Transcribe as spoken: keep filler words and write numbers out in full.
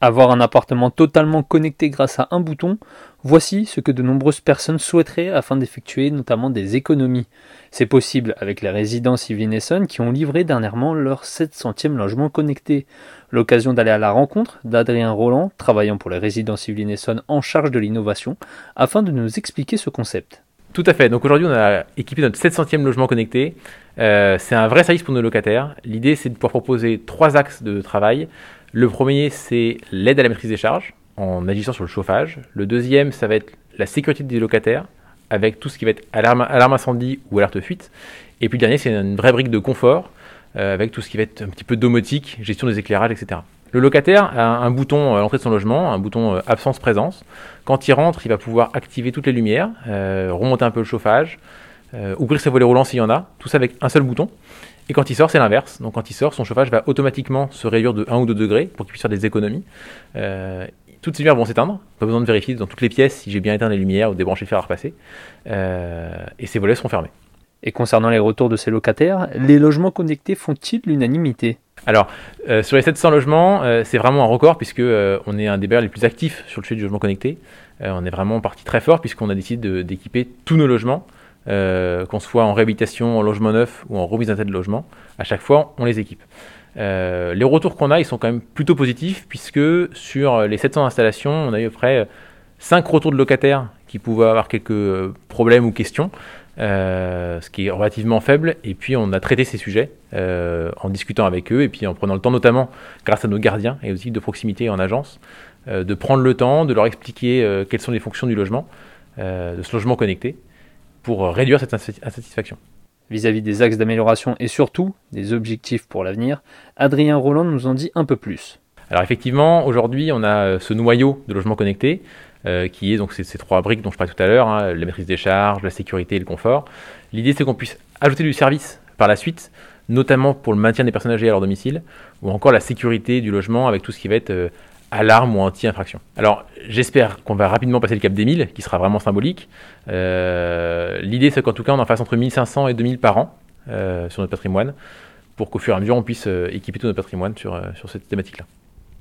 Avoir un appartement totalement connecté grâce à un bouton, voici ce que de nombreuses personnes souhaiteraient afin d'effectuer notamment des économies. C'est possible avec les résidences Yveline Essonne qui ont livré dernièrement leur sept centième logement connecté. L'occasion d'aller à la rencontre d'Adrien Roland, travaillant pour les résidences Yveline Essonne en charge de l'innovation, afin de nous expliquer ce concept. Tout à fait. Donc aujourd'hui, on a équipé notre sept centième logement connecté. Euh, c'est un vrai service pour nos locataires. L'idée, c'est de pouvoir proposer trois axes de travail. Le premier, c'est l'aide à la maîtrise des charges en agissant sur le chauffage. Le deuxième, ça va être la sécurité des locataires avec tout ce qui va être alarme, alarme incendie ou alerte fuite. Et puis le dernier, c'est une vraie brique de confort euh, avec tout ce qui va être un petit peu domotique, gestion des éclairages, et cetera. Le locataire a un bouton à l'entrée de son logement, un bouton absence-présence. Quand il rentre, il va pouvoir activer toutes les lumières, euh, remonter un peu le chauffage, euh, ouvrir ses volets roulants s'il y en a, tout ça avec un seul bouton. Et quand il sort, c'est l'inverse. Donc quand il sort, son chauffage va automatiquement se réduire de un ou deux degrés pour qu'il puisse faire des économies. Euh, toutes ces lumières vont s'éteindre. Pas besoin de vérifier dans toutes les pièces si j'ai bien éteint les lumières ou débranché le fer à repasser. Euh, et ces volets seront fermés. Et concernant les retours de ces locataires, les logements connectés font-ils l'unanimité ? Alors, euh, sur les sept cents logements, euh, c'est vraiment un record puisque euh, on est un des bailleurs les plus actifs sur le sujet du logement connecté. Euh, on est vraiment parti très fort puisqu'on a décidé de, d'équiper tous nos logements, euh, qu'on soit en réhabilitation, en logement neuf ou en remise en état de logement. À chaque fois, on les équipe. Euh, les retours qu'on a, ils sont quand même plutôt positifs puisque sur les sept cents installations, on a eu à peu près cinq retours de locataires qui pouvaient avoir quelques problèmes ou questions. Euh, ce qui est relativement faible, et puis on a traité ces sujets euh, en discutant avec eux et puis en prenant le temps, notamment grâce à nos gardiens et aux équipes de proximité en agence, euh, de prendre le temps de leur expliquer euh, quelles sont les fonctions du logement, euh, de ce logement connecté, pour réduire cette insatisfaction. Vis-à-vis des axes d'amélioration et surtout des objectifs pour l'avenir, Adrien Roland nous en dit un peu plus. Alors effectivement, aujourd'hui, on a ce noyau de logement connecté euh, qui est donc ces, ces trois briques dont je parlais tout à l'heure, hein, la maîtrise des charges, la sécurité et le confort. L'idée, c'est qu'on puisse ajouter du service par la suite, notamment pour le maintien des personnes âgées à leur domicile, ou encore la sécurité du logement avec tout ce qui va être euh, alarme ou anti-infraction. Alors, j'espère qu'on va rapidement passer le cap des mille, qui sera vraiment symbolique. Euh, l'idée, c'est qu'en tout cas, on en fasse entre mille cinq cents et deux mille par an euh, sur notre patrimoine, pour qu'au fur et à mesure, on puisse euh, équiper tout notre patrimoine sur, euh, sur cette thématique-là.